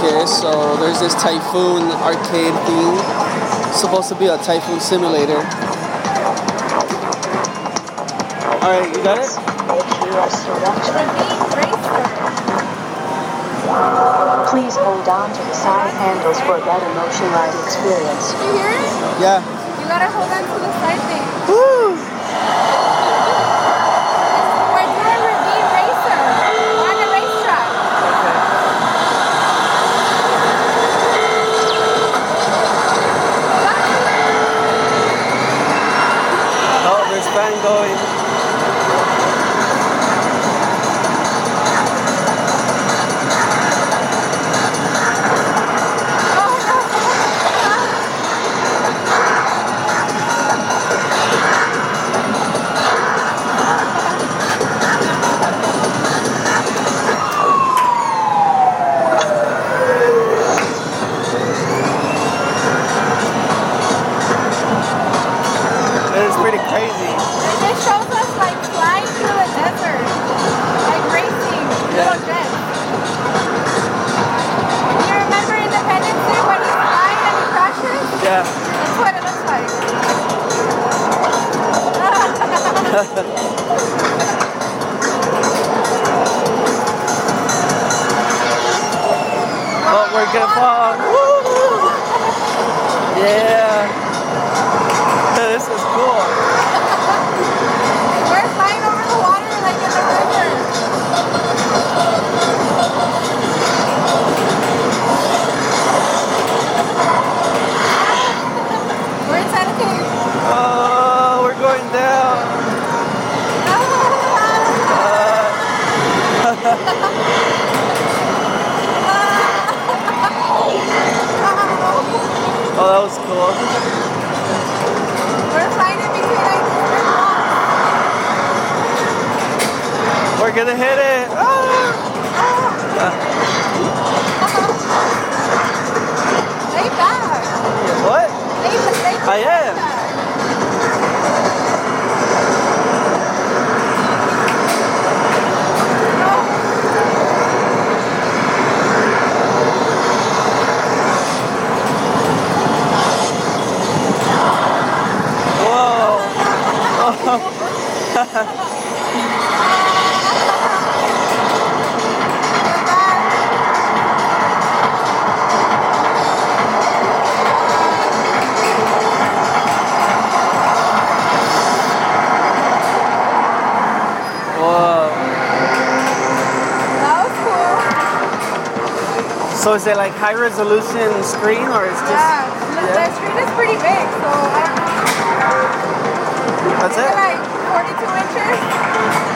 Okay, so there's this Typhoon arcade thing. It's supposed to be a Typhoon simulator. Alright, you got it? Please hold on to the side handles for a better motion ride experience. Did you hear it? Yeah. You gotta hold on to the side thing. Woo! We're doing Ravine Racer on a racetrack. Oh, there's fan going. It's pretty crazy. It shows us like flying through the desert, like racing, little jets. You remember Independence Day when he's flying and he crashes? Yeah. That's what it looks like. Oh, we're gonna fall. Woo! Yeah. This is cool. We're flying over the water like in the river. We're inside a cave. Oh, we're going down. Oh, that was cool. We're flying in between like these big rocks. We're gonna hit it. Lay back. What? Lay I am. back. So is it like high resolution screen or it's just? Yeah, the screen is pretty big, so I don't know. That's Is it? it like 42 inches?